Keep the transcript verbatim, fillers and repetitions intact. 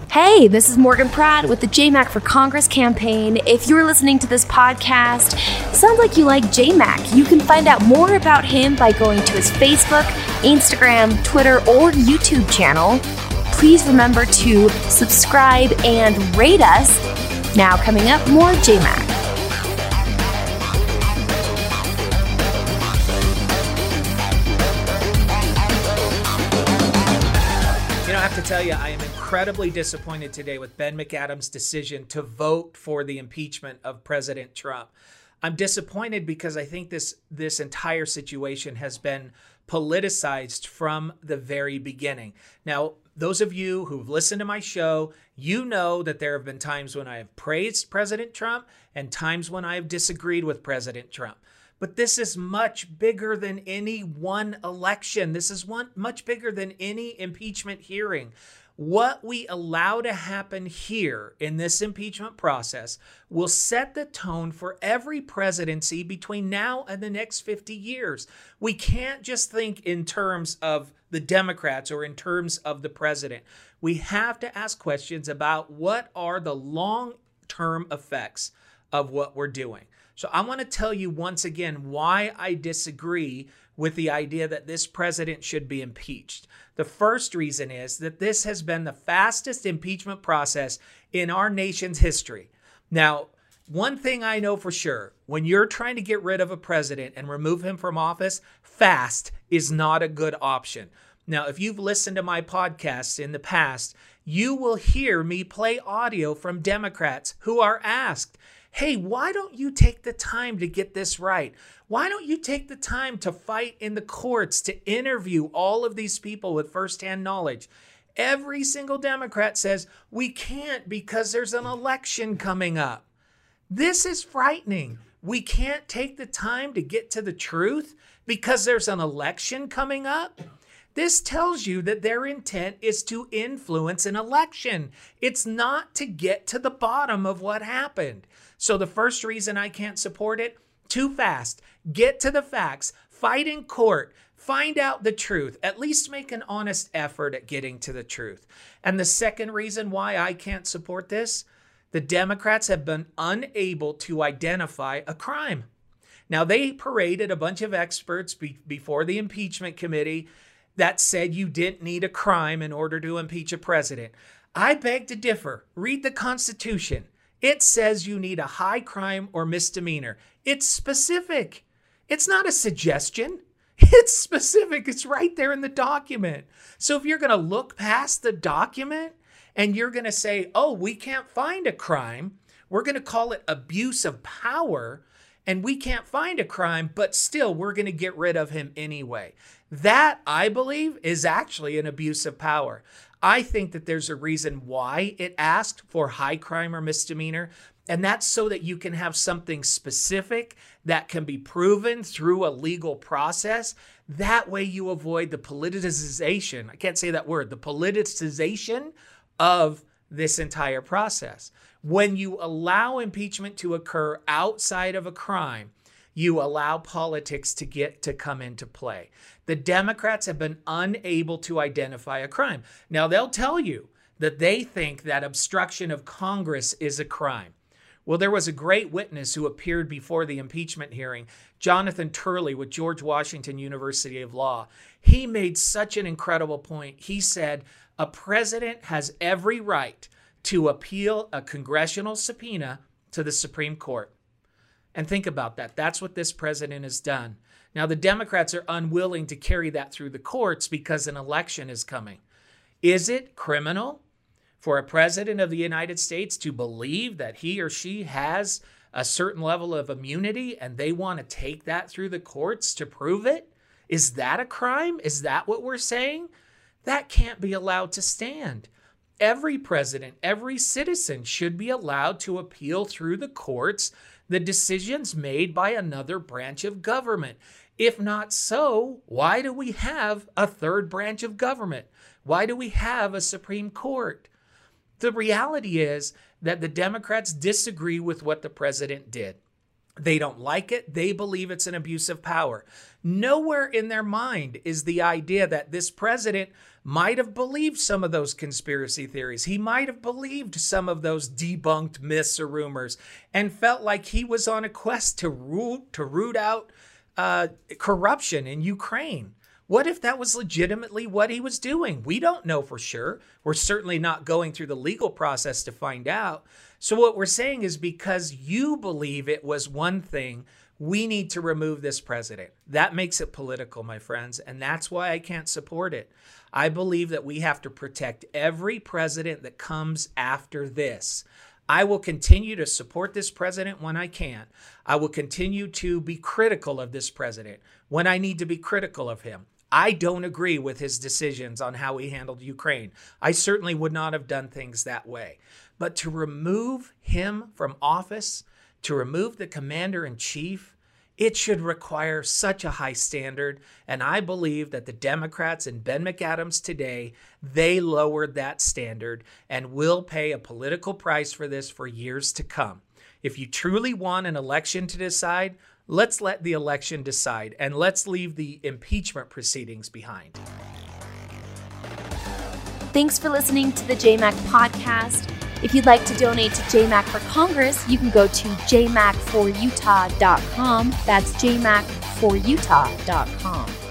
Hey, this is Morgan Pratt with the J MAC for Congress campaign. If you're listening to this podcast, sounds like you like J MAC. You can find out more about him by going to his Facebook, Instagram, Twitter, or YouTube channel. Please remember to subscribe and rate us. Now coming up, more J MAC. You know, I have to tell you, I am incredibly disappointed today with Ben McAdams' decision to vote for the impeachment of President Trump. I'm disappointed because I think this this entire situation has been politicized from the very beginning. Now, those of you who've listened to my show, you know that there have been times when I have praised President Trump and times when I have disagreed with President Trump. But this is much bigger than any one election. This is one much bigger than any impeachment hearing. What we allow to happen here in this impeachment process will set the tone for every presidency between now and the next fifty years. We can't just think in terms of the Democrats or in terms of the president. We have to ask questions about what are the long-term effects of what we're doing. So I want to tell you once again why I disagree with the idea that this president should be impeached. The first reason is that this has been the fastest impeachment process in our nation's history. Now, one thing I know for sure, when you're trying to get rid of a president and remove him from office, fast is not a good option. Now, if you've listened to my podcasts in the past, you will hear me play audio from Democrats who are asked, hey, why don't you take the time to get this right? Why don't you take the time to fight in the courts, to interview all of these people with firsthand knowledge? Every single Democrat says, we can't because there's an election coming up. This is frightening. We can't take the time to get to the truth because there's an election coming up. This tells you that their intent is to influence an election. It's not to get to the bottom of what happened. So the first reason I can't support it, too fast. Get to the facts, fight in court, find out the truth, at least make an honest effort at getting to the truth. And the second reason why I can't support this, the Democrats have been unable to identify a crime. Now, they paraded a bunch of experts be- before the impeachment committee that said you didn't need a crime in order to impeach a president. I beg to differ. Read the Constitution. It says you need a high crime or misdemeanor. It's specific. It's not a suggestion. It's specific. It's right there in the document. So if you're going to look past the document and you're going to say, oh, we can't find a crime, we're going to call it abuse of power, and we can't find a crime, but still we're going to get rid of him anyway. That, I believe, is actually an abuse of power. I think that there's a reason why it asked for high crime or misdemeanor, and that's so that you can have something specific that can be proven through a legal process. That way you avoid the politicization, I can't say that word, the politicization of this entire process. When you allow impeachment to occur outside of a crime, you allow politics to get to come into play. The Democrats have been unable to identify a crime. Now, they'll tell you that they think that obstruction of Congress is a crime. Well, there was a great witness who appeared before the impeachment hearing, Jonathan Turley with George Washington University of Law. He made such an incredible point. He said, a president has every right to appeal a congressional subpoena to the Supreme Court. And think about that. That's what this president has done. Now, the Democrats are unwilling to carry that through the courts because an election is coming. Is it criminal for a president of the United States to believe that he or she has a certain level of immunity and they want to take that through the courts to prove it? Is that a crime? Is that what we're saying? That can't be allowed to stand. Every president, every citizen should be allowed to appeal through the courts the decisions made by another branch of government. If not so, why do we have a third branch of government? Why do we have a Supreme Court? The reality is that the Democrats disagree with what the president did. They don't like it. They believe it's an abuse of power. Nowhere in their mind is the idea that this president might have believed some of those conspiracy theories. He might have believed some of those debunked myths or rumors and felt like he was on a quest to root, to root out uh, corruption in Ukraine. What if that was legitimately what he was doing? We don't know for sure. We're certainly not going through the legal process to find out. So what we're saying is, because you believe it was one thing, we need to remove this president. That makes it political, my friends, and that's why I can't support it. I believe that we have to protect every president that comes after this. I will continue to support this president when I can. I will continue to be critical of this president when I need to be critical of him. I don't agree with his decisions on how he handled Ukraine. I certainly would not have done things that way. But to remove him from office, to remove the commander-in-chief, it should require such a high standard. And I believe that the Democrats and Ben McAdams today, they lowered that standard and will pay a political price for this for years to come. If you truly want an election to decide, let's let the election decide, and let's leave the impeachment proceedings behind. Thanks for listening to the J MAC podcast. If you'd like to donate to J MAC for Congress, you can go to j mac for utah dot com. That's j mac for utah dot com.